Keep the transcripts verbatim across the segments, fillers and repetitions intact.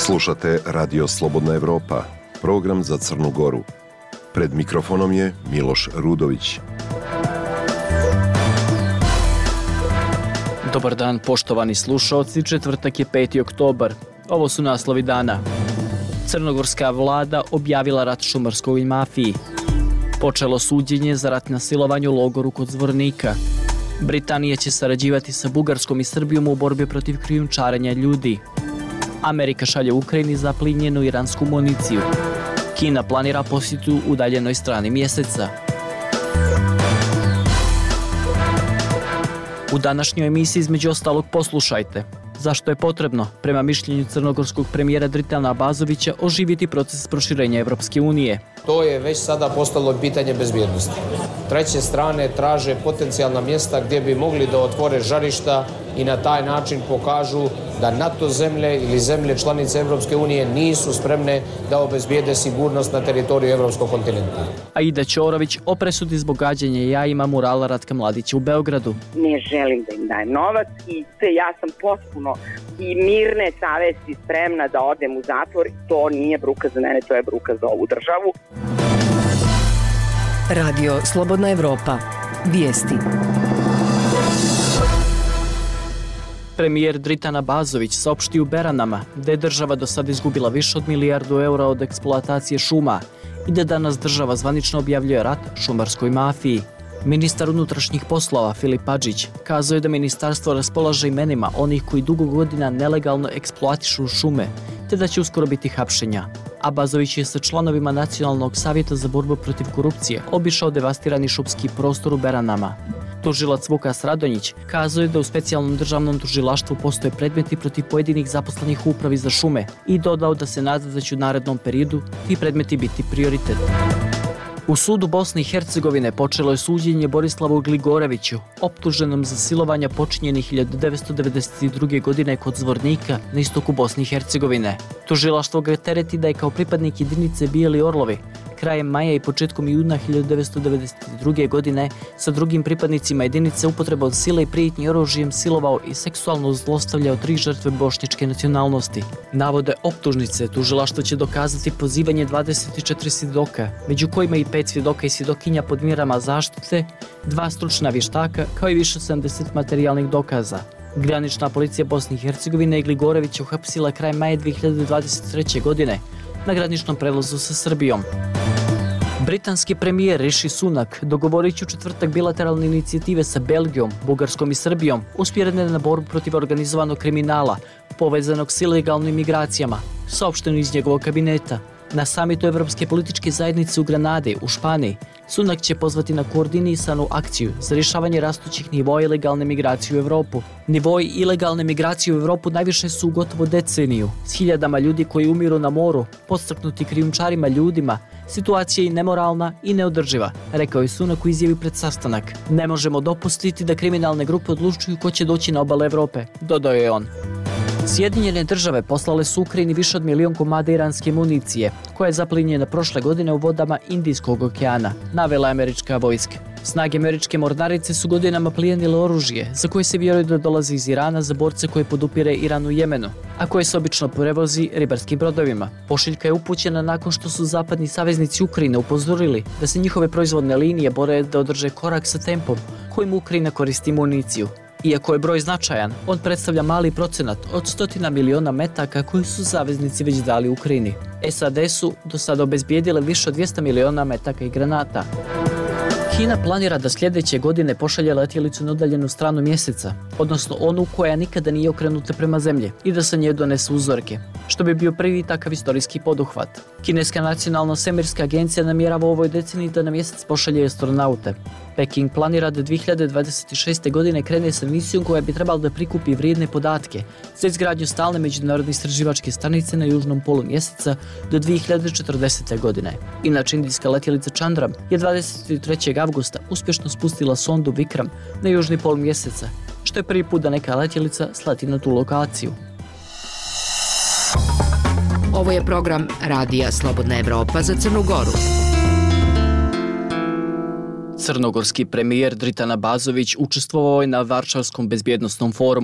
Slušate Radio Slobodna Evropa, program za Crnu Goru. Pred mikrofonom je Miloš Rudović. Dobar dan, poštovani slušaoci, četvrtak je peti oktobar. Ovo su naslovi dana. Crnogorska vlada objavila rat šumarskoj mafiji. Počelo suđenje za rat na silovanju u logoru kod Zvornika. Britanija će sarađivati sa Bugarskom i Srbijom u borbi protiv krijumčarenja ljudi. Amerika šalje Ukrajini zaplinjenu iransku municiju. Kina planira posjetu udaljenoj strani mjeseca. U današnjoj emisiji između ostalog poslušajte. Zašto je potrebno, prema mišljenju crnogorskog premijera Dritana Abazovića, oživjeti proces proširenja Evropske unije? To je već sada postalo pitanje bezbjednosti. Treće strane traže potencijalna mjesta gdje bi mogli da otvore žarišta i na taj način pokažu da NATO zemlje ili zemlje članice Evropske unije nisu spremne da obezbijede sigurnost na teritoriju Evropskog kontinenta. Aida Ćorović o presudi zbog gađanja jajima murala Ratka Mladića u Beogradu. Ne želim da im dajem novac i te, ja sam potpuno i mirne savesti spremna da odem u zatvor. To nije bruka za mene, to je bruka za ovu državu. Radio Slobodna Evropa. Vijesti. Premijer Dritan Abazović saopštio u Beranama da je država do sada izgubila više od milijardu eura od eksploatacije šuma i da danas država zvanično objavljuje rat šumarskoj mafiji. Ministar unutrašnjih poslova Filip Adžić kazao je da ministarstvo raspolaže imenima onih koji dugo godina nelegalno eksploatišu šume, te da će uskoro biti hapšenja. Abazović je sa članovima Nacionalnog savjeta za borbu protiv korupcije obišao devastirani šumski prostor u Beranama. Tužilac Vukas Radonjić kazao je da u specijalnom državnom tužilaštvu postoje predmeti protiv pojedinih zaposlenih u upravi za šume i dodao da se nada da će u narednom periodu ti predmeti biti prioritet. U sudu Bosne i Hercegovine počelo je suđenje Borislavu Gligoreviću, optuženom za silovanja počinjenih hiljadu devetsto devedeset druge. godine kod Zvornika na istoku Bosne i Hercegovine. Tužilaštvo ga tereti da je kao pripadnik jedinice Bijeli Orlovi krajem maja i početkom juna hiljadu devetsto devedeset druge. godine sa drugim pripadnicima jedinice upotrebom sile i prijetnji oružjem silovao i seksualno zlostavljao tri žrtve bošnjačke nacionalnosti. Navode optužnice tužilaštvo će dokazati pozivanje dvadeset četiri svjedoka, među kojima i pet svjedoka i svjedokinja pod mjerama zaštite, dva stručna vještaka, kao i više od sedamdeset materijalnih dokaza. Granična policija Bosne i Hercegovine je Gligorevića uhapsila krajem maja dvije hiljade dvadeset treće. godine na graničnom prelazu sa Srbijom. Britanski premijer Rishi Sunak dogovorit će u četvrtak bilateralne inicijative sa Belgijom, Bugarskom i Srbijom usmjerene na borbu protiv organizovanog kriminala povezanog s ilegalnim migracijama, saopšteno iz njegovog kabineta. Na samitu Evropske političke zajednice u Granadi, u Španiji, Sunak će pozvati na koordinisanu akciju za rješavanje rastućih nivoa ilegalne migracije u Evropu. Nivoji ilegalne migracije u Evropu najviše su u gotovo deceniju, s hiljadama ljudi koji umiru na moru, podstaknuti krijumčarima ljudima. Situacija je nemoralna i neodrživa, rekao je Sunak u izjavi pred sastanak. Ne možemo dopustiti da kriminalne grupe odlučuju ko će doći na obale Evrope, dodao je on. Sjedinjene države poslale su Ukrajini više od milion komada iranske municije, koja je zaplinjena prošle godine u vodama Indijskog okeana, navela američka vojska. Snage američke mornarice su godinama plijenile oružje, za koje se vjeruje da dolazi iz Irana za borce koje podupire Iran u Jemenu, a koje se obično prevozi ribarskim brodovima. Pošiljka je upućena nakon što su zapadni saveznici Ukrajine upozorili da se njihove proizvodne linije bore da održe korak sa tempom kojim Ukrajina koristi municiju. Iako je broj značajan, on predstavlja mali procenat od stotina miliona metaka koji su saveznici već dali Ukrajini. S A D su do sada obezbijedile više od dvjesto miliona metaka i granata. Kina planira da sljedeće godine pošalje letjelicu na udaljenu stranu mjeseca, odnosno onu koja nikada nije okrenuta prema zemlji, i da sa nje donese uzorke, što bi bio prvi takav istorijski poduhvat. Kineska nacionalna svemirska agencija namjerava u ovoj deceniji da na mjesec pošalje astronaute. Peking planira da dvije hiljade dvadeset šeste. godine krene sa misijom koja bi trebala da prikupi vrijedne podatke za izgradnju stalne međunarodne istraživačke stanice na južnom polu mjeseca do dvije hiljade četrdesete. godine. Inače, indijska letjelica Chandram je dvadeset trećeg avgusta uspješno spustila sondu Vikram na južni pol mjeseca, što je prvi put da neka letjelica sleti na tu lokaciju. Ovo je program Radija Slobodna Evropa za Crnu Goru. Crnogorski premijer Dritan Abazović učestvovao je na Varšavskom bezbjednosnom forumu.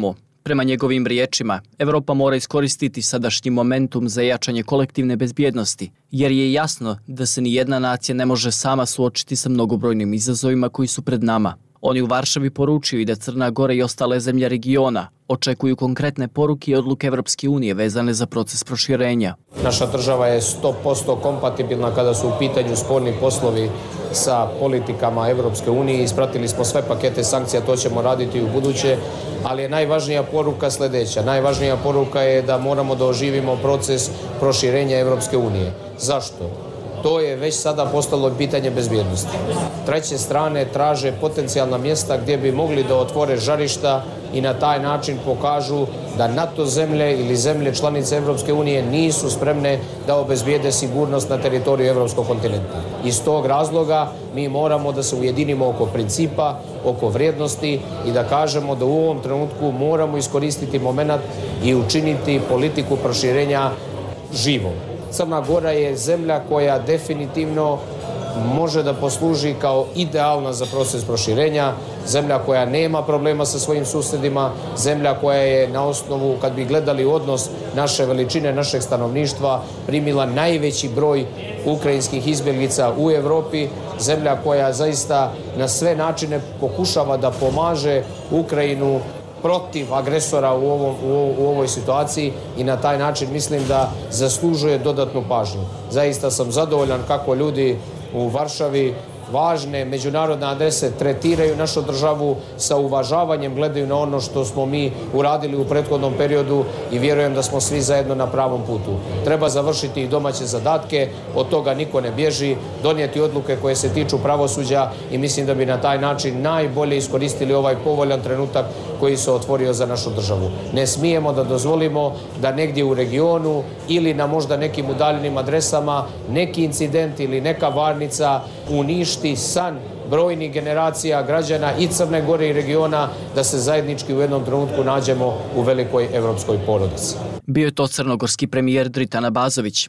Prema njegovim riječima, Evropa mora iskoristiti sadašnji momentum za jačanje kolektivne bezbjednosti, jer je jasno da se ni jedna nacija ne može sama suočiti sa mnogobrojnim izazovima koji su pred nama. Oni u Varšavi poručuju i da Crna Gora i ostale zemlje regiona očekuju konkretne poruke i odluke Evropske unije vezane za proces proširenja. Naša država je sto posto kompatibilna kada su u pitanju spoljni poslovi sa politikama Evropske unije. Ispratili smo sve pakete sankcija, to ćemo raditi i u buduće, ali je najvažnija poruka sljedeća. Najvažnija poruka je da moramo da oživimo proces proširenja Evropske unije. Zašto? To je već sada postalo pitanje bezbjednosti. Treće strane traže potencijalna mjesta gdje bi mogli da otvore žarišta i na taj način pokažu da NATO zemlje ili zemlje članice Evropske unije nisu spremne da obezbijede sigurnost na teritoriju Evropskog kontinenta. Iz tog razloga mi moramo da se ujedinimo oko principa, oko vrijednosti i da kažemo da u ovom trenutku moramo iskoristiti momenat i učiniti politiku proširenja živom. Crna Gora je zemlja koja definitivno može da posluži kao idealna za proces proširenja, zemlja koja nema problema sa svojim susjedima, zemlja koja je na osnovu, kad bi gledali odnos naše veličine, našeg stanovništva, primila najveći broj ukrajinskih izbjeglica u Evropi, zemlja koja zaista na sve načine pokušava da pomaže Ukrajinu protiv agresora u, ovom, u, u ovoj situaciji i na taj način mislim da zaslužuje dodatnu pažnju. Zaista sam zadovoljan kako ljudi u Varšavi važne međunarodne adrese tretiraju našu državu sa uvažavanjem, gledaju na ono što smo mi uradili u prethodnom periodu i vjerujem da smo svi zajedno na pravom putu. Treba završiti i domaće zadatke, od toga niko ne bježi, donijeti odluke koje se tiču pravosuđa i mislim da bi na taj način najbolje iskoristili ovaj povoljan trenutak koji se otvorio za našu državu. Ne smijemo da dozvolimo da negdje u regionu ili na možda nekim udaljenim adresama neki incident ili neka varnica uništi san brojnih generacija građana i Crne Gore i regiona da se zajednički u jednom trenutku nađemo u velikoj evropskoj porodici. Bio je to crnogorski premijer Dritan Abazović.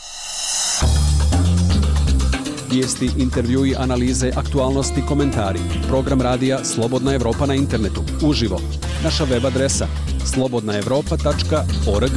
Vijesti, intervjui, analize, aktualnosti, komentari. Program radija Slobodna Evropa na internetu. Uživo. Naša web adresa slobodna evropa tačka org.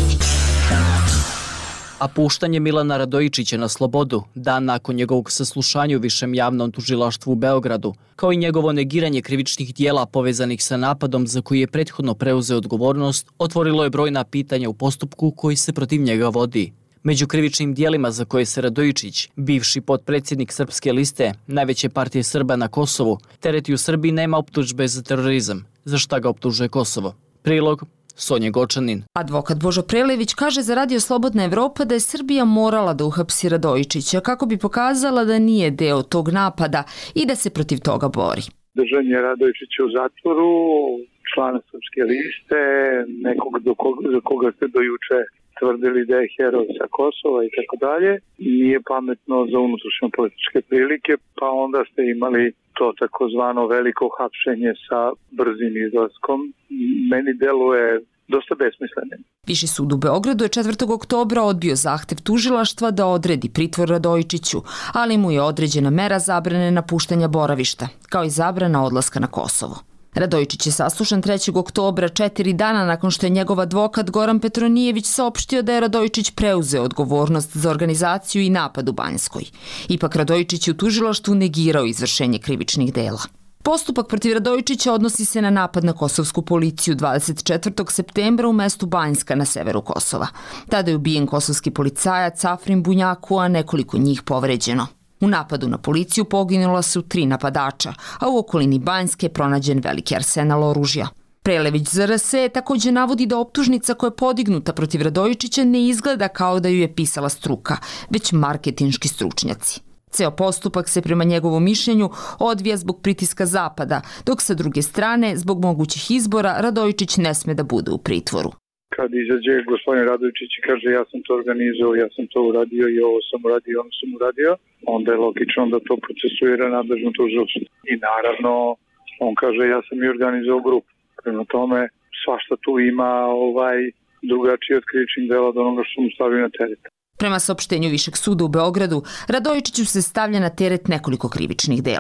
A puštanje Milana Radojičića na slobodu, dan nakon njegovog saslušanja u Višem javnom tužilaštvu u Beogradu, kao i njegovo negiranje krivičnih dijela povezanih sa napadom za koji je prethodno preuzeo odgovornost, otvorilo je brojna pitanja u postupku koji se protiv njega vodi. Među krivičnim dijelima za koje se Radojičić, bivši potpredsjednik Srpske liste, najveće partije Srba na Kosovu, tereti u Srbiji nema optužbe za terorizam, za šta ga optužuje Kosovo. Prilog Sonja Gočanin. Advokat Božo Prelević kaže za Radio Slobodna Evropa da je Srbija morala da uhapsi Radojičića kako bi pokazala da nije deo tog napada i da se protiv toga bori. Držanje Radojičića u zatvoru, člana Srpske liste, nekog do koga, za koga ste do juče tvrdili da je heroj sa Kosova i tako dalje, nije pametno za unutrašnje političke prilike, pa onda ste imali to takozvano veliko hapšenje sa brzim izlaskom. Meni deluje dosta besmislenim. Viši sud u Beogradu je četvrtog oktobra odbio zahtev tužilaštva da odredi pritvor Radojičiću, ali mu je određena mera zabrane napuštanja boravišta, kao i zabrana odlaska na Kosovo. Radojičić je saslušan trećeg oktobra, četiri dana nakon što je njegov advokat Goran Petronijević saopštio da je Radojičić preuzeo odgovornost za organizaciju i napad u Banjskoj. Ipak Radojičić je u tužilaštvu negirao izvršenje krivičnih dela. Postupak protiv Radojičića odnosi se na napad na kosovsku policiju dvadeset četvrtog septembra u mestu Banjska na severu Kosova. Tada je ubijen kosovski policajac Afrin Bunjaku, a nekoliko njih povređeno. U napadu na policiju poginula su tri napadača, a u okolini Banjske je pronađen veliki arsenal oružja. Prelević Z R S također navodi da optužnica koja je podignuta protiv Radojičića ne izgleda kao da ju je pisala struka, već marketinški stručnjaci. Ceo postupak se prema njegovom mišljenju odvija zbog pritiska Zapada, dok sa druge strane, zbog mogućih izbora, Radojičić ne sme da bude u pritvoru. Kad izađe gospodin Radojičić i kaže ja sam to organizovao, ja sam to uradio i ovo sam uradio, ono sam uradio, onda je logično da to procesuira nadležno tužilaštvo. I naravno, on kaže ja sam i organizovao grupu. Prema tome, svašta tu ima ovaj drugačiji od krivičnih dela od onoga što mu stavio na teret. Prema saopštenju Višeg suda u Beogradu, Radojičiću se stavlja na teret nekoliko krivičnih dela.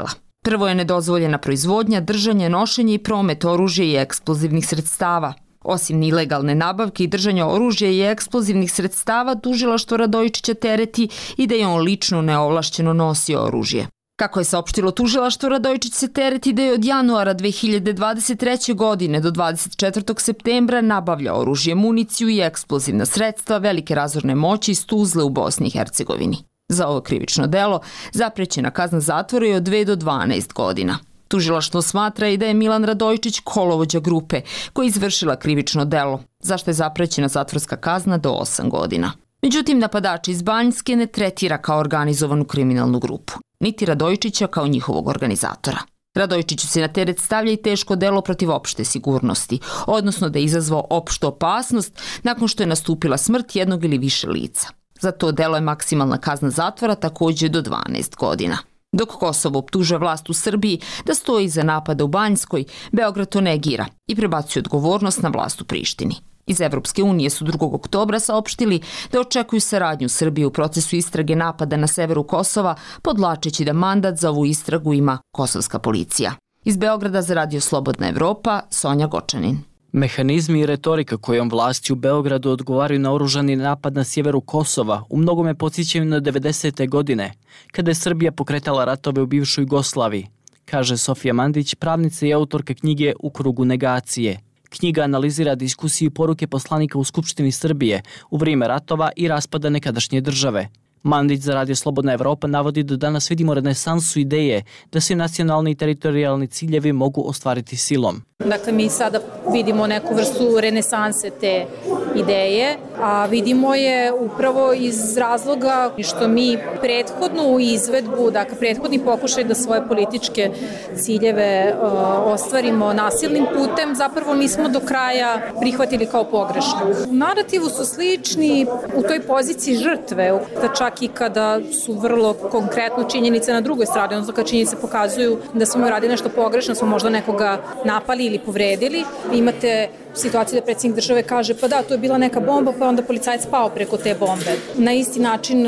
Prvo je nedozvoljena proizvodnja, držanje, nošenje i promet oružja i eksplozivnih sredstava. Osim ilegalne nabavke i držanja oružja i eksplozivnih sredstava, tužilaštvo Radojičića tereti i da je on lično neovlašćeno nosio oružje. Kako je saopštilo tužilaštvo, Radojičić se tereti da je od januara dve hiljade dvadeset treće. godine do dvadeset četvrtog septembra nabavlja oružje, municiju i eksplozivna sredstva velike razorne moći iz Tuzle u Bosni i Hercegovini. Za ovo krivično delo zaprećena kazna zatvora je od dve do dvanaest godina. Tužilaštvo smatra i da je Milan Radojičić kolovođa grupe koja je izvršila krivično delo, zašto je zaprećena zatvorska kazna do osam godina. Međutim, napadač iz Banjske ne tretira kao organizovanu kriminalnu grupu, niti Radojičića kao njihovog organizatora. Radojičiću se na teret stavlja i teško delo protiv opšte sigurnosti, odnosno da je izazvao opštu opasnost nakon što je nastupila smrt jednog ili više lica. Za to delo je maksimalna kazna zatvora takođe do dvanaest godina. Dok Kosovo optužuje vlast u Srbiji da stoji iza napada u Banjskoj, Beograd to negira i prebacuje odgovornost na vlast u Prištini. Iz Evropske unije su drugog oktobra saopštili da očekuju saradnju Srbije u procesu istrage napada na severu Kosova, podlačeći da mandat za ovu istragu ima kosovska policija. Iz Beograda za Radio Slobodna Evropa, Sonja Gočanin. Mehanizmi i retorika kojom vlasti u Beogradu odgovaraju na oružani napad na sjeveru Kosova u mnogome podsjećaju na devedesete. godine, kada je Srbija pokretala ratove u bivšoj Jugoslaviji, kaže Sofija Mandić, pravnica i autorka knjige U krugu negacije. Knjiga analizira diskusiju i poruke poslanika u Skupštini Srbije u vrijeme ratova i raspada nekadašnje države. Mandić za Radio Slobodna Evropa navodi da danas vidimo renesansu ideje da se nacionalni i teritorijalni ciljevi mogu ostvariti silom. Dakle, mi sada vidimo neku vrstu renesanse te ideje, a vidimo je upravo iz razloga što mi prethodnu izvedbu, dakle, prethodni pokušaj da svoje političke ciljeve uh, ostvarimo nasilnim putem, zapravo nismo do kraja prihvatili kao pogrešno. U narativu su slični u toj poziciji žrtve, da čak i kada su vrlo konkretno činjenice na drugoj strani, odnosno kad činjenice pokazuju da smo uradili nešto pogrešno, smo možda nekoga napali ili povredili. Imate situaciju da predsjednik države kaže pa da, to je bila neka bomba, pa onda policajac pao preko te bombe. Na isti način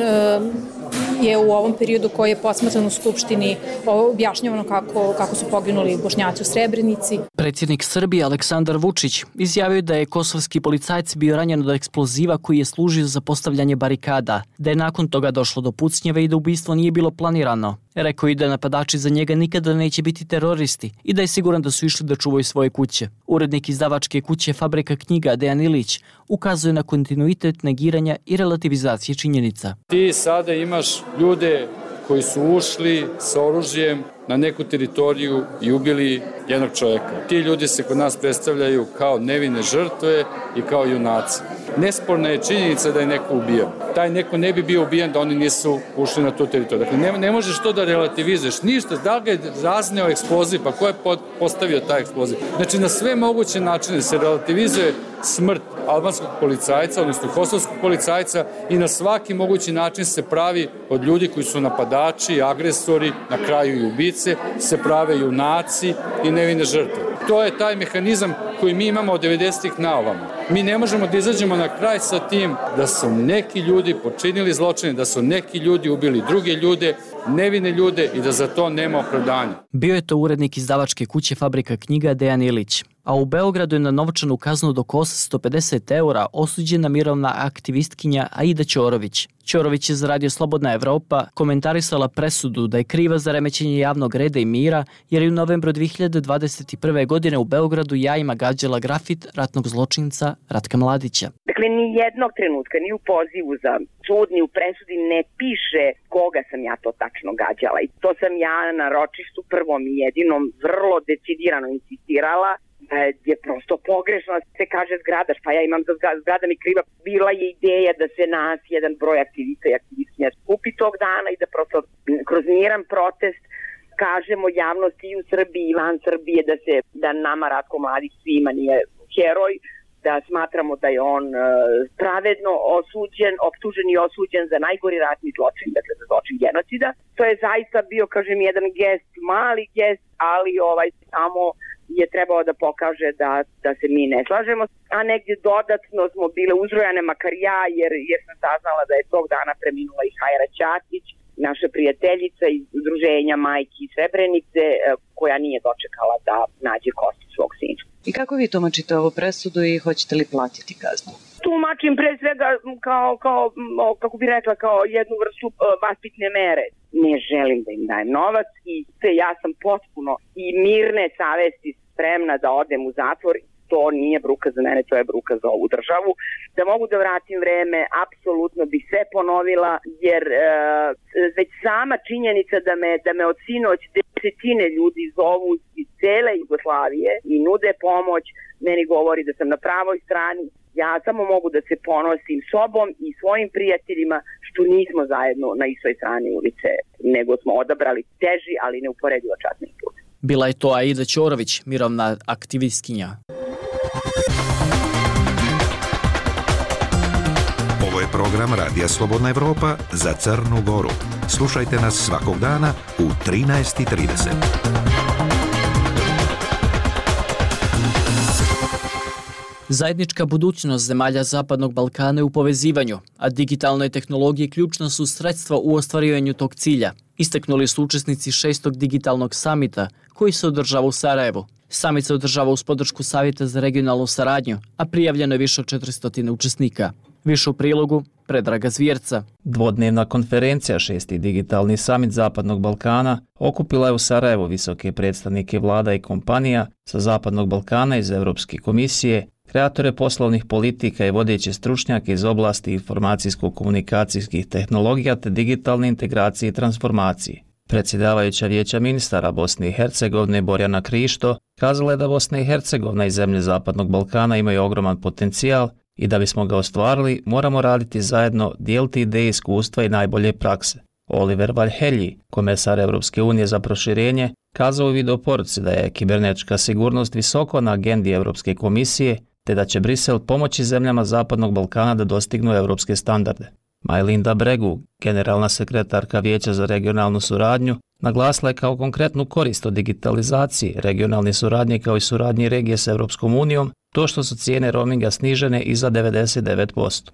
je u ovom periodu koji je posmatran u Skupštini objašnjavano kako, kako su poginuli Bošnjaci u Srebrenici. Predsjednik Srbije Aleksandar Vučić izjavio da je kosovski policajac bio ranjen od eksploziva koji je služio za postavljanje barikada, da je nakon toga došlo do pucnjeve i da ubistvo nije bilo planirano. Rekao i da napadači za njega nikada neće biti teroristi i da je siguran da su išli da čuvaju svoje kuće. Urednik izdavačke kuće Fabrika knjiga Dejan Ilić ukazuje na kontinuitet negiranja i relativizacije činjenica. Ti sada imaš ljude koji su ušli sa oružjem na neku teritoriju i ubili jednog čovjeka. Ti ljudi se kod nas predstavljaju kao nevine žrtve i kao junaci. Nesporna je činjenica da je neko ubio. Taj neko ne bi bio ubijen da oni nisu ušli na tu teritoriju. Dakle, ne, ne možeš to da relativizuješ. Ništa, da li ga je razneo eksploziv, pa ko je postavio taj eksploziv? Znači, na sve moguće načine se relativizuje smrt albanskog policajca, odnosno kosovskog policajca i na svaki mogući način se pravi od ljudi koji su napadači, agresori, na kraju i ubice, se prave junaci i nevine žrtve. To je taj mehanizam koji mi imamo od devedesetih na ovamo. Mi ne možemo da izađemo na kraj sa tim da su neki ljudi počinili zločine, da su neki ljudi ubili druge ljude, nevine ljude i da za to nema opravdanja. Bio je to urednik izdavačke kuće Fabrika knjiga Dejan Ilić. A u Beogradu je na novčanu kaznu do osamsto pedeset eura osuđena mirovna aktivistkinja Aida Ćorović. Ćorović je za Radio Slobodna Evropa komentarisala presudu da je kriva za remećenje javnog reda i mira jer je u novembru dve hiljade dvadeset prve. godine u Beogradu jajima gađala grafit ratnog zločinca Ratka Mladića. Dakle, ni jednog trenutka, ni u pozivu za sud, ni u presudi ne piše koga sam ja to tačno gađala. I to sam ja na ročištu prvom i jedinom vrlo decidirano insistirala da je prosto pogrešno da se kaže zgradaš, pa ja imam za zgrada mi kriva. Bila je ideja da se nas jedan broj aktivista i aktivistkinja skupi tog dana i da prosto kroz miran protest kažemo javnosti i u Srbiji i van Srbije da se da nama Ratko Mladić svima nije heroj, da smatramo da je on pravedno osuđen, optužen i osuđen za najgori ratni zločin, dakle za zločin genocida. To je zaista bio, kažem, jedan gest, mali gest, ali ovaj samo je trebao da pokaže da, da se mi ne slažemo, a negdje dodatno smo bile uzrojane, makar ja, jer, jer sam saznala da je tog dana preminula i Hajra Ćatić naša prijateljica iz udruženja majki Srebrenice koja nije dočekala da nađe kosti svog sina. I kako vi tumačite ovu presudu i hoćete li platiti kaznu? Tumačim pre svega kao, kao, kako bi rekla, kao jednu vrstu vaspitne mere. Ne želim da im dajem novac i te, ja sam potpuno i mirne savesti spremna da odem u zatvor. To nije bruka za mene, to je bruka za ovu državu. Da mogu da vratim vreme, apsolutno bi sve ponovila, jer e, već sama činjenica da me, da me od sinoć desetine ljudi zovu iz cele Jugoslavije i nude pomoć, meni govori da sam na pravoj strani. Ja samo mogu da se ponosim sobom i svojim prijateljima što nismo zajedno na istoj strani ulice, nego smo odabrali teži, ali neuporedivo časni put. Bila je to Aida Ćorović, mirovna aktivistkinja. Ovo je program Radija Slobodna Evropa za Crnu Goru. Slušajte nas svakog dana u trinaest i trideset. Zajednička budućnost zemalja Zapadnog Balkana je u povezivanju, a digitalne tehnologije ključna su sredstva u ostvarivanju tog cilja, istaknuli su učesnici šestog digitalnog samita koji se održava u Sarajevu. Samit se održava uz podršku Savjeta za regionalnu saradnju, a prijavljeno je više od četiristo učesnika. Više u prilogu Predraga Zvjerca. Dvodnevna konferencija šesti digitalni samit Zapadnog Balkana okupila je u Sarajevu visoke predstavnike vlada i kompanija sa Zapadnog Balkana iz Europske komisije, kreatore poslovnih politika i vodeće stručnjake iz oblasti informacijsko-komunikacijskih tehnologija te digitalne integracije i transformacije. Predsjedavajuća vijeća ministara Bosne i Hercegovine Borjana Krišto kazala je da Bosna i Hercegovina i zemlje Zapadnog Balkana imaju ogroman potencijal i da bismo ga ostvarili moramo raditi zajedno, dijeliti ideje, iskustva i najbolje prakse. Oliver Valhelji, komesar Europske unije za proširenje, kazao u videoporuci da je kibernetička sigurnost visoko na agendi Europske komisije te da će Brisel pomoći zemljama Zapadnog Balkana da dostignu europske standarde. Majlinda Bregu, generalna sekretarka Vijeća za regionalnu suradnju, naglasila je kao konkretnu korist od digitalizacije, regionalne suradnje kao i suradnje regije s Europskom unijom to što su cijene roaminga snižene i za devedeset devet posto.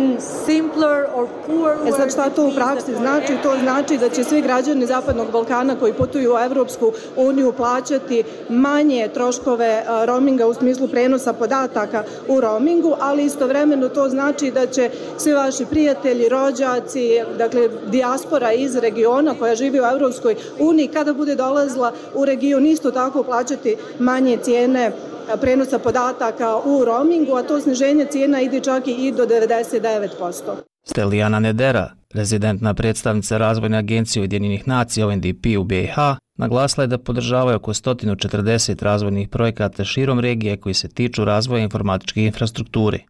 E sad šta to u praksi znači? To znači da će svi građani Zapadnog Balkana koji putuju u Evropsku uniju plaćati manje troškove roaminga u smislu prenosa podataka u roamingu, ali istovremeno to znači da će svi vaši prijatelji, rođaci, dakle dijaspora iz regiona koja živi u Evropskoj uniji, kada bude dolazila u region isto tako plaćati manje cijene prenosa podataka u roamingu, a to sniženje cijena ide čak i do devedeset devet posto. Stelijana Nedera, rezidentna predstavnica Razvojne agencije Ujedinjenih nacija O N D P u B i H, naglasila je da podržavaju oko sto četrdeset razvojnih projekata širom regije koji se tiču razvoja informatičke infrastrukture.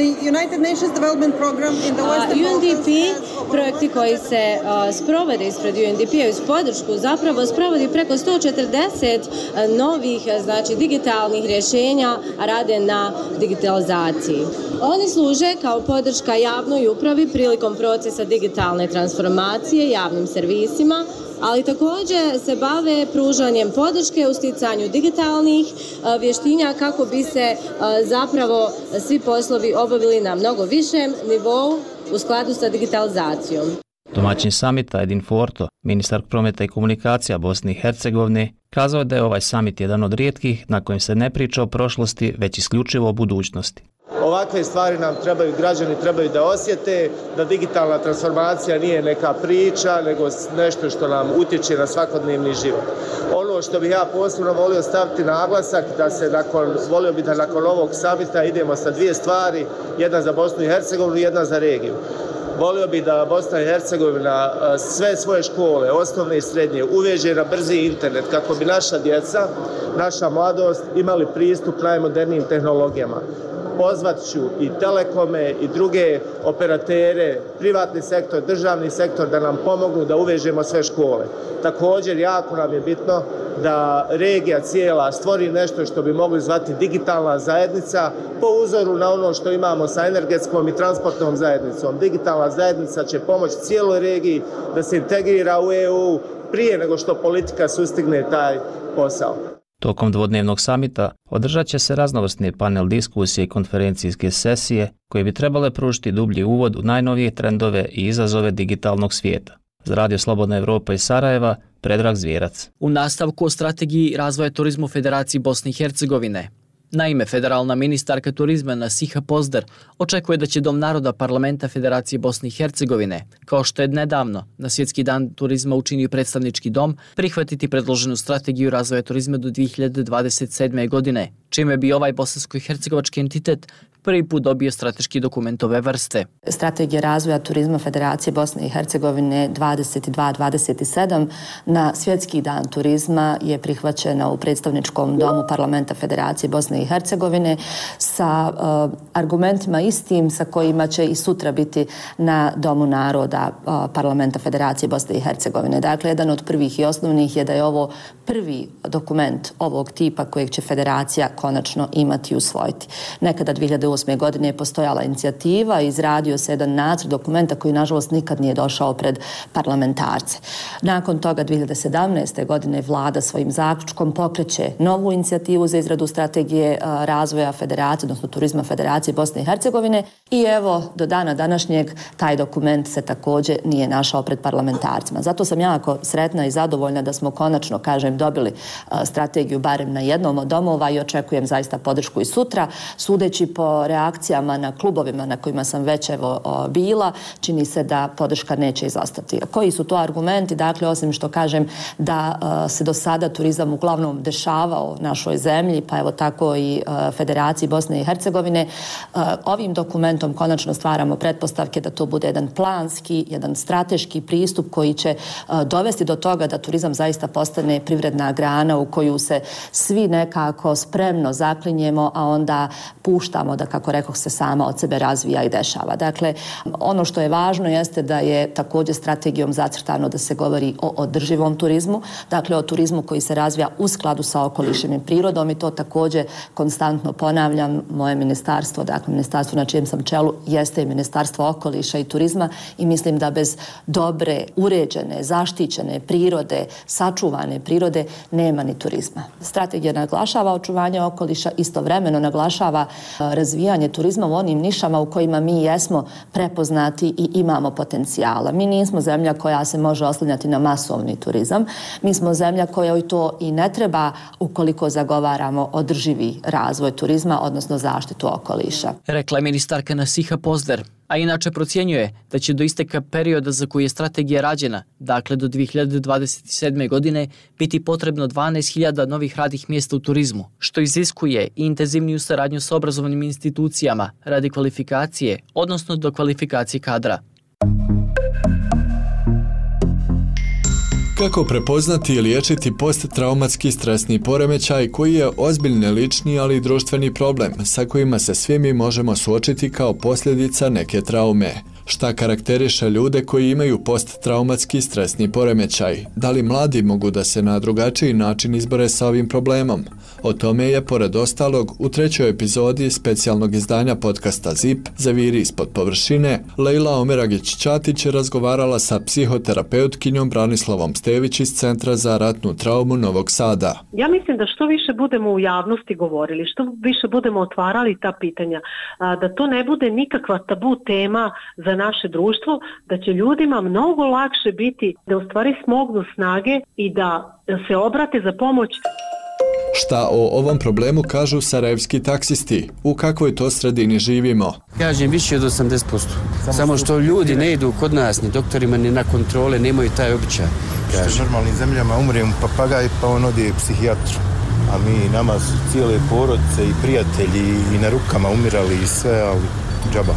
U N D P, projekti koji se uh, sprovode ispred U N D P-a uz podršku, zapravo sprovodi preko sto četrdeset uh, novih znači, digitalnih rješenja, a rade na digitalizaciji. Oni služe kao podrška javnoj upravi prilikom procesa digitalne transformacije, javnim servisima, ali također se bave pružanjem podrške u sticanju digitalnih uh, vještinja kako bi se uh, zapravo svi poslovi obavili na mnogo višem nivou u skladu sa digitalizacijom. Domaćin samita Edin Forto, ministar prometa i komunikacija Bosne i Hercegovine, kazao je da je ovaj samit jedan od rijetkih na kojem se ne priča o prošlosti, već isključivo o budućnosti. Ovakve stvari nam trebaju, građani trebaju da osjete, da digitalna transformacija nije neka priča, nego nešto što nam utječe na svakodnevni život. Ono što bih ja posebno volio staviti naglasak, da se nakon, volio bih da nakon ovog samita idemo sa dvije stvari, jedna za Bosnu i Hercegovinu i jedna za regiju. Volio bih da Bosna i Hercegovina sve svoje škole, osnovne i srednje, uveže na brzi internet kako bi naša djeca, naša mladost imali pristup najmodernijim tehnologijama. Pozvat ću i telekome i druge operatere, privatni sektor, državni sektor da nam pomognu da uvežemo sve škole. Također jako nam je bitno da regija cijela stvori nešto što bi mogli zvati digitalna zajednica po uzoru na ono što imamo sa energetskom i transportnom zajednicom. Digitalna zajednica će pomoći cijeloj regiji da se integrira u E U prije nego što politika sustigne taj posao. Tokom dvodnevnog samita održat će se raznovrsne panel diskusije i konferencijske sesije koje bi trebale pružiti dublji uvod u najnovije trendove i izazove digitalnog svijeta. Za Radio Slobodna Evropa iz Sarajeva, Predrag Zvijerac. U nastavku o strategiji razvoja turizma u Federaciji Bosne i Hercegovine. Naime, federalna ministarka turizma Nasiha Pozder očekuje da će Dom naroda Parlamenta Federacije Bosne i Hercegovine, kao što je nedavno na Svjetski dan turizma učinio predstavnički dom, prihvatiti predloženu strategiju razvoja turizma do dvije hiljade dvadeset sedme. godine, čime bi ovaj bosansko-hercegovački entitet prvi put dobio strateški dokument ove vrste. Strategija razvoja turizma Federacije Bosne i Hercegovine dvadeset dva dvadeset sedam na Svjetski dan turizma je prihvaćena u predstavničkom domu Parlamenta Federacije Bosne i Hercegovine sa uh, argumentima istim sa kojima će i sutra biti na Domu naroda uh, Parlamenta Federacije Bosne i Hercegovine. Dakle, jedan od prvih i osnovnih je da je ovo prvi dokument ovog tipa kojeg će Federacija konačno imati i usvojiti. Nekada dvije hiljade osme. godine je postojala inicijativa i izradio se jedan nacrt dokumenta koji nažalost nikad nije došao pred parlamentarce. Nakon toga dvije hiljade sedamnaeste. godine vlada svojim zaključkom pokreće novu inicijativu za izradu strategije razvoja Federacije, odnosno turizma Federacije Bosne i Hercegovine i evo do dana današnjeg taj dokument se također nije našao pred parlamentarcima. Zato sam jako sretna i zadovoljna da smo konačno, kažem, dobili strategiju barem na jednom od domova i očekujem zaista podršku i sutra. Sudeći po reakcijama na klubovima na kojima sam već evo bila, čini se da podrška neće izostati. Koji su to argumenti? Dakle, osim što kažem da uh, se do sada turizam uglavnom dešavao u našoj zemlji, pa evo tako i uh, Federaciji Bosne i Hercegovine, uh, ovim dokumentom konačno stvaramo pretpostavke da to bude jedan planski, jedan strateški pristup koji će uh, dovesti do toga da turizam zaista postane privredna grana u koju se svi nekako spremno zaklinjemo, a onda puštamo da, kako rekoh, se sama od sebe razvija i dešava. Dakle, ono što je važno jeste da je također strategijom zacrtano da se govori o održivom turizmu, dakle o turizmu koji se razvija u skladu sa okolišem i prirodom i to također konstantno ponavljam. Moje ministarstvo, dakle ministarstvo na čijem sam čelu, jeste i Ministarstvo okoliša i turizma i mislim da bez dobre, uređene, zaštićene prirode, sačuvane prirode nema ni turizma. Strategija naglašava očuvanje okoliša, istovremeno naglašava razvijanje turizma u onim nišama u kojima mi jesmo prepoznati i imamo potencijala. Mi nismo zemlja koja se može oslanjati na masovni turizam. Mi smo zemlja koja i to i ne treba ukoliko zagovaramo održivi razvoj turizma, odnosno zaštitu okoliša. Rekla je ministarka Nasiha Pozder, a inače procjenjuje da će do isteka perioda za koji je strategija rađena, dakle do dvije hiljade dvadeset sedme. godine, biti potrebno dvanaest hiljada novih radnih mjesta u turizmu, što iziskuje i intenzivniju saradnju sa obrazovnim institucijama radi kvalifikacije, odnosno do kvalifikacije kadra. Kako prepoznati i liječiti posttraumatski stresni poremećaj koji je ozbiljni lični, ali i društveni problem sa kojima se svi mi možemo suočiti kao posljedica neke traume? Šta karakteriše ljude koji imaju posttraumatski stresni poremećaj? Da li mladi mogu da se na drugačiji način izbore sa ovim problemom? O tome je, pored ostalog, u trećoj epizodi specijalnog izdanja podcasta ZIP Zaviri ispod površine, Lejla Omeragić-Ćatić razgovarala sa psihoterapeutkinjom Branislavom Stević iz Centra za ratnu traumu Novog Sada. Ja mislim da što više budemo u javnosti govorili, što više budemo otvarali ta pitanja, da to ne bude nikakva tabu tema za naše društvo, da će ljudima mnogo lakše biti da u stvari smognu snage i da se obrate za pomoć. Šta o ovom problemu kažu sarajevski taksisti? U kakvoj to sredini živimo? Kažem, više od osamdeset posto. Samo, Samo što ljudi ne idu kod nas, ni doktorima, ni na kontrole, nemaju taj običaj. Što u normalnim zemljama umre mu papagaj, pa on ode psihijatru. A mi, nama su cijele porodice i prijatelji i na rukama umirali i sve, ali džaba.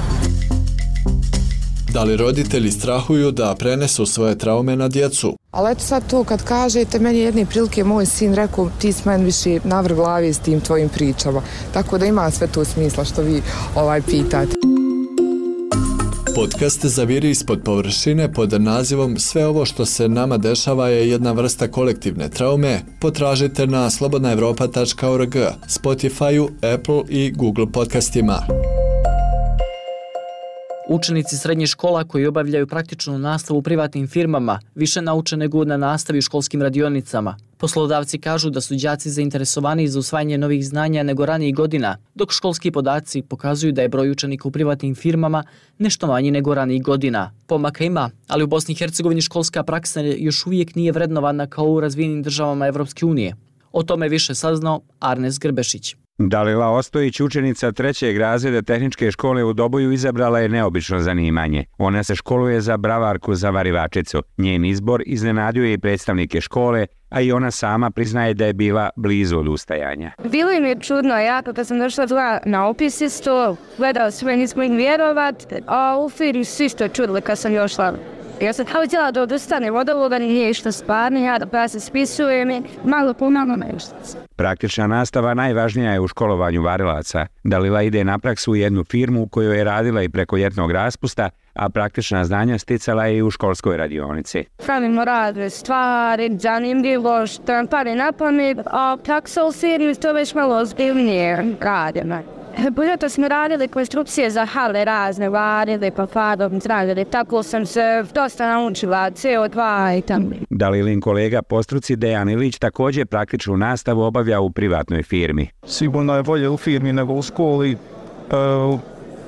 Da li roditelji strahuju da prenesu svoje traume na djecu? Ali eto sad to kad kažete, meni jedne prilike moj sin rekao, ti si meni više navrh glavi s tim tvojim pričama. Tako da ima sve to smisla što vi ovaj pitate. Podcast Zaviri ispod površine pod nazivom Sve ovo što se nama dešava je jedna vrsta kolektivne traume. Potražite na slobodna evropa tačka org, Spotify-u, Apple i Google podcastima. Učenici srednjih škola koji obavljaju praktičnu nastavu u privatnim firmama više nauče nego na nastavi u školskim radionicama. Poslodavci kažu da su đaci zainteresovani za usvajanje novih znanja nego ranijih godina, dok školski podaci pokazuju da je broj učenika u privatnim firmama nešto manji nego ranijih godina. Pomaka ima, ali u Bosni i Hercegovini školska praksa još uvijek nije vrednovana kao u razvijenim državama Evropske unije. O tome više saznao Arnes Grbešić. Dalila Ostojić, učenica trećeg razreda tehničke škole u Doboju, izabrala je neobično zanimanje. Ona se školuje za bravarku zavarivačicu. Njen izbor iznenadio je i predstavnike škole, a i ona sama priznaje da je bila blizu odustajanja. Bilo im je čudno, ja kada sam došla dva na opis isto, gledala sve, nismo im vjerovat, a u firmi su isto čudili kad sam došla. Ja sam htjela da odustanem od ovoga, nije išta stvarno, ja da pa se spisujem i malo pomalo nešto. Praktična nastava najvažnija je u školovanju varilaca. Dalila ide na praksu u jednu firmu u kojoj je radila i preko ljetnog raspusta, a praktična znanja sticala je i u školskoj radionici. Pravimo razne stvari, zanimljivo, što nam pade na pamet, a praksa u firmi to već malo ozbiljnije radimo. Budete smo radili konstrukcije za hale razne, varili, pa padom zdravili, tako sam se dosta naučila, C O dva i tamo. Dalilin kolega po struci Dejan Ilić također praktičnu nastavu obavlja u privatnoj firmi. Sigurno je bolje u firmi nego u školi. Uh,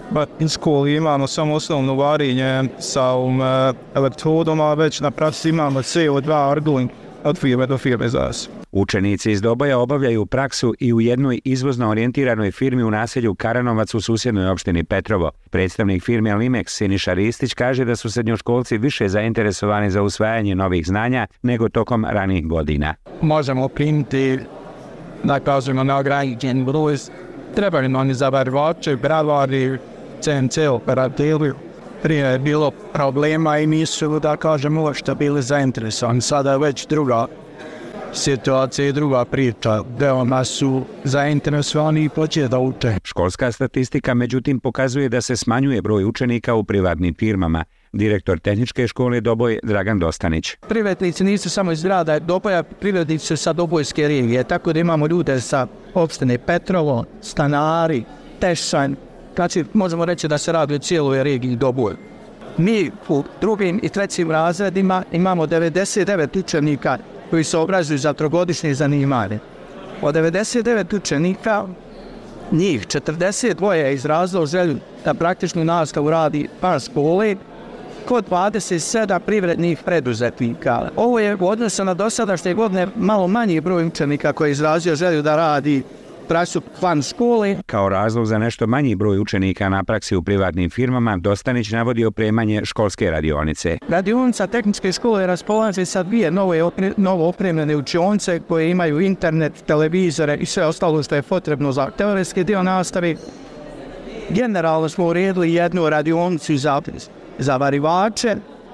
u školi imamo samo osnovno varenje sa um, elektrodom, a već na praksi imamo C O dva argument od firme do firme zase. Učenici iz Doboja obavljaju praksu i u jednoj izvozno orijentiranoj firmi u naselju Karanovac u susjednoj opštini Petrovo. Predstavnik firme Limex Siniša Ristić kaže da su srednjoškolci više zainteresovani za usvajanje novih znanja nego tokom ranijih godina. Možemo primiti, da kažemo, na ograničen broj. Trebali oni zavarivači, bravari, C N C operateri. Prije je bilo problema i nisu, da kažemo, uopšte bili zainteresovani. Sada je već druga situacija i druga priča. Veoma su zainteresovani i počeju da uče. Školska statistika međutim pokazuje da se smanjuje broj učenika u privatnim firmama. Direktor tehničke škole Doboj Dragan Dostanić. Privatnici nisu samo iz grada Doboja, privatnici su sa Dobojske regije, tako da imamo ljude sa opštine Petrovo, stanari, Tešanj. Znači, možemo reći da se radi o cijeloj regiji Doboj. Mi u drugim i trećim razredima imamo devedeset devet učenika koji se obrazuju za trogodišnje zanimanje. Od devedeset devet učenika, njih četrdeset dva je izrazilo želju da praktičnu nastavu radi van škole, kod dvadeset sedam privrednih preduzetnika. Ovo je u odnosu na dosadašnje godine malo manji broj učenika koji je izrazio želju da radi praksu van škole. Kao razlog za nešto manji broj učenika na praksi u privatnim firmama, Dostanić navodi opremanje školske radionice. Radionica tehničke škole raspolaže sa dvije nove opre, novo opremljene učionice koje imaju internet, televizore i sve ostalo što je potrebno za teoretski dio nastave. Generalno smo uredili jednu radionicu za, za varivače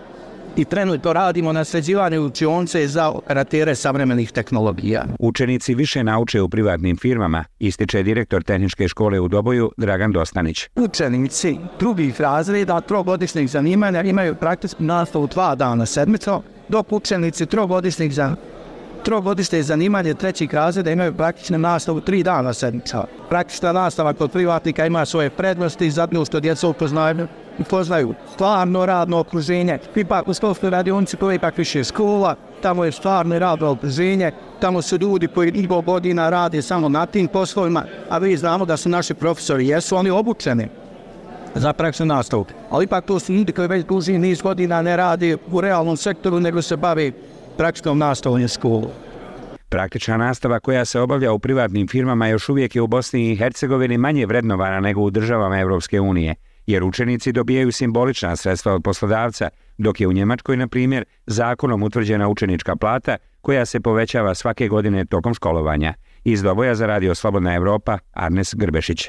i trenutno radimo na sređivanju učionice za operatere savremenih tehnologija. Učenici više nauče u privatnim firmama, ističe direktor tehničke škole u Doboju Dragan Dostanić. Učenici drugih razreda trogodišnjih zanimanja imaju praktičnu nastavu dva dana sedmično, dok učenici trogodišnjih za trogodišnje zanimanje trećih razreda imaju praktičnu nastavu tri dana sedmično. Praktična nastava kod privatnika ima svoje prednosti zato što djeca upoznaju poznaju stvarno radno okruženje. Ipak u školskoj radionici to je ipak više škola, tamo je stvarno radno okruženje, tamo su ljudi koji i godina rade samo na tim poslovima, a vi znamo da su naši profesori, jesu oni obučeni za praksnu nastavu. Ali ipak to su ljudi koji već duži niz godina ne rade u realnom sektoru, nego se bave praksnom nastavom u školu. Praktična nastava koja se obavlja u privatnim firmama još uvijek je u Bosni i Hercegovini manje vrednovana nego u državama Evropske unije, jer učenici dobijaju simbolična sredstva od poslodavca, dok je u Njemačkoj, na primjer, zakonom utvrđena učenička plata koja se povećava svake godine tokom školovanja. Iz Doboja za Radio Slobodna Evropa, Arnes Grbešić.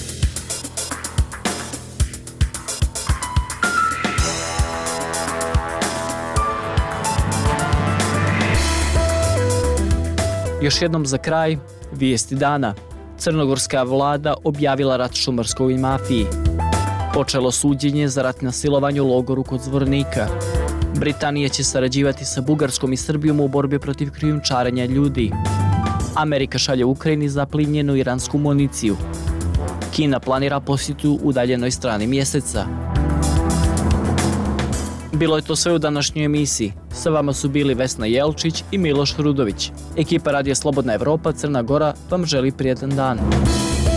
Još jednom za kraj, vijesti dana. Crnogorska vlada objavila rat šumarskoj mafiji. Počelo suđenje za rat na silovanju u logoru kod Zvornika. Britanija će sarađivati sa Bugarskom i Srbijom u borbi protiv krijumčarenja ljudi. Amerika šalje Ukrajini zaplimljenu iransku municiju. Kina planira posjetu udaljenoj strani mjeseca. Bilo je to sve u današnjoj emisiji. Sa vama su bili Vesna Jelčić i Miloš Rudović. Ekipa Radija Slobodna Evropa Crna Gora vam želi prijetan dan.